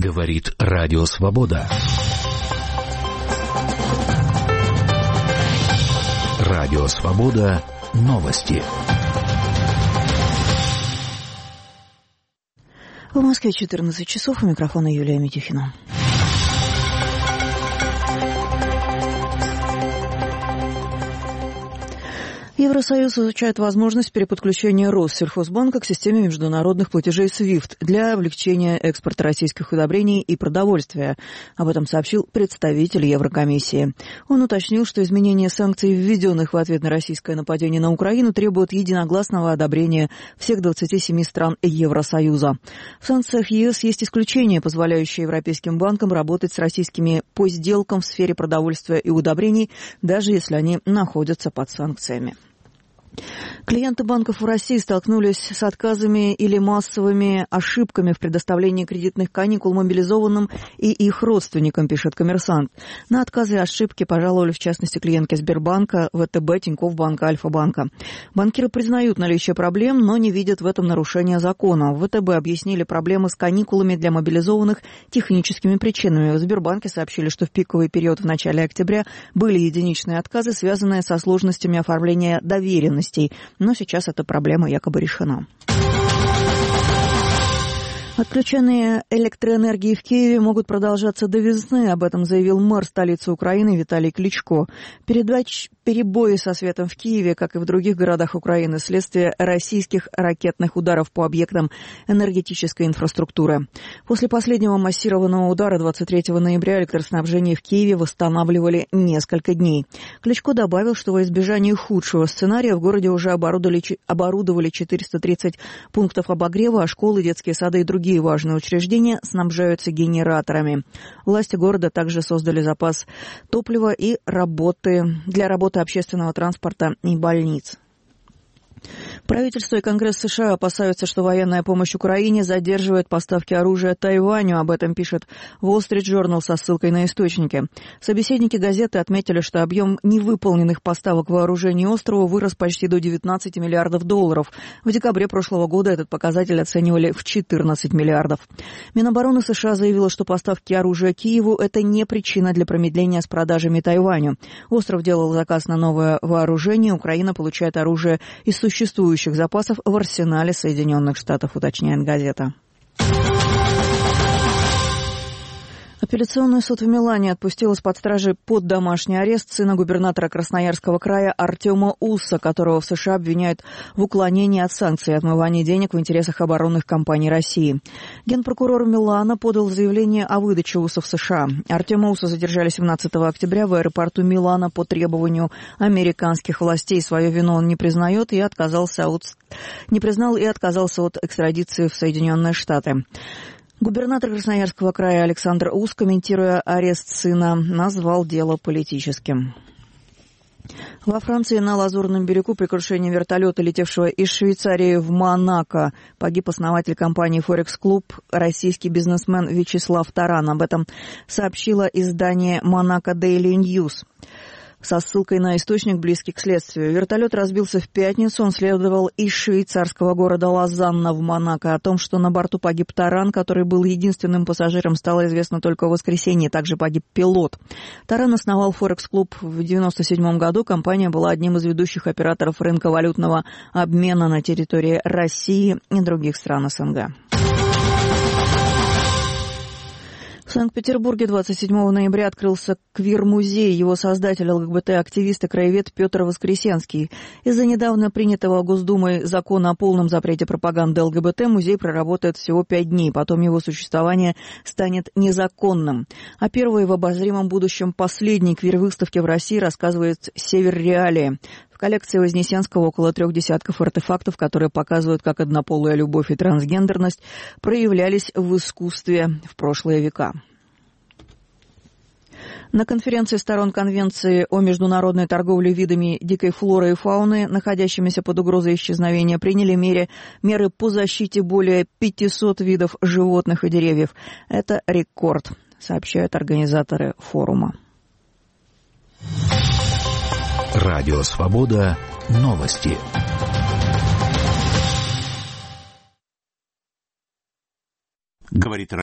Говорит Радио Свобода. Радио Свобода. Новости. В Москве 14 часов. У микрофона Юлия Митюхина. Евросоюз изучает возможность переподключения Россельхозбанка к системе международных платежей SWIFT для облегчения экспорта российских удобрений и продовольствия. Об этом сообщил представитель Еврокомиссии. Он уточнил, что изменение санкций, введенных в ответ на российское нападение на Украину, требует единогласного одобрения всех 27 стран Евросоюза. В санкциях ЕС есть исключения, позволяющие европейским банкам работать с российскими по сделкам в сфере продовольствия и удобрений, даже если они находятся под санкциями. Клиенты банков в России столкнулись с отказами или массовыми ошибками в предоставлении кредитных каникул мобилизованным и их родственникам, пишет «Коммерсант». На отказы и ошибки пожаловали, в частности, клиентки Сбербанка, ВТБ, Тинькофф банка, Альфа-банка. Банкиры признают наличие проблем, но не видят в этом нарушения закона. В ВТБ объяснили проблемы с каникулами для мобилизованных техническими причинами. В Сбербанке сообщили, что в пиковый период в начале октября были единичные отказы, связанные со сложностями оформления доверенностей. Но сейчас эта проблема якобы решена. Отключения электроэнергии в Киеве могут продолжаться до весны. Об этом заявил мэр столицы Украины Виталий Кличко. Перебои со светом в Киеве, как и в других городах Украины, следствие российских ракетных ударов по объектам энергетической инфраструктуры. После последнего массированного удара 23 ноября электроснабжение в Киеве восстанавливали несколько дней. Кличко добавил, что во избежание худшего сценария в городе уже оборудовали 430 пунктов обогрева, а школы, детские сады и другие важные учреждения снабжаются генераторами. Власти города также создали запас топлива и для работы общественного транспорта и больниц. Правительство и Конгресс США опасаются, что военная помощь Украине задерживает поставки оружия Тайваню. Об этом пишет Wall Street Journal со ссылкой на источники. Собеседники газеты отметили, что объем невыполненных поставок вооружений острову вырос почти до 19 миллиардов долларов. В декабре прошлого года этот показатель оценивали в 14 миллиардов. Минобороны США заявила, что поставки оружия Киеву – это не причина для промедления с продажами Тайваню. Остров делал заказ на новое вооружение. Украина получает оружие из существующих запасов в арсенале Соединенных Штатов, уточняет газета. Апелляционный суд в Милане отпустил из-под стражи под домашний арест сына губернатора Красноярского края Артема Усса, которого в США обвиняют в уклонении от санкций и отмывании денег в интересах оборонных компаний России. Генпрокурор Милана подал заявление о выдаче Усса в США. Артема Усса задержали 17 октября в аэропорту Милана по требованию американских властей. Свою вину он не признал и отказался от экстрадиции в Соединенные Штаты. Губернатор Красноярского края Александр Ус, комментируя арест сына, назвал дело политическим. Во Франции на Лазурном берегу при крушении вертолета, летевшего из Швейцарии в Монако, погиб основатель компании «Форекс Клуб», российский бизнесмен Вячеслав Таран. Об этом сообщило издание «Монако Daily News» со ссылкой на источник, близкий к следствию. Вертолет разбился в пятницу. Он следовал из швейцарского города Лозанна в Монако. О том, что на борту погиб Таран, который был единственным пассажиром, стало известно только в воскресенье. Также погиб пилот. Таран основал «Форекс-клуб» в 1997 году. Компания была одним из ведущих операторов рынка валютного обмена на территории России и других стран СНГ. В Санкт-Петербурге 27 ноября открылся квир-музей. Его создатель, ЛГБТ-активист и краевед Петр Воскресенский. Из-за недавно принятого Госдумой закона о полном запрете пропаганды ЛГБТ музей проработает всего 5 дней. Потом его существование станет незаконным. О первой в обозримом будущем последней квир-выставке в России рассказывает «Север Реалии». В коллекции Вознесенского около 3 десятков артефактов, которые показывают, как однополая любовь и трансгендерность проявлялись в искусстве в прошлые века. На конференции сторон Конвенции о международной торговле видами дикой флоры и фауны, находящимися под угрозой исчезновения, приняли меры по защите более 500 видов животных и деревьев. Это рекорд, сообщают организаторы форума. Радио Свобода. Новости. Говорит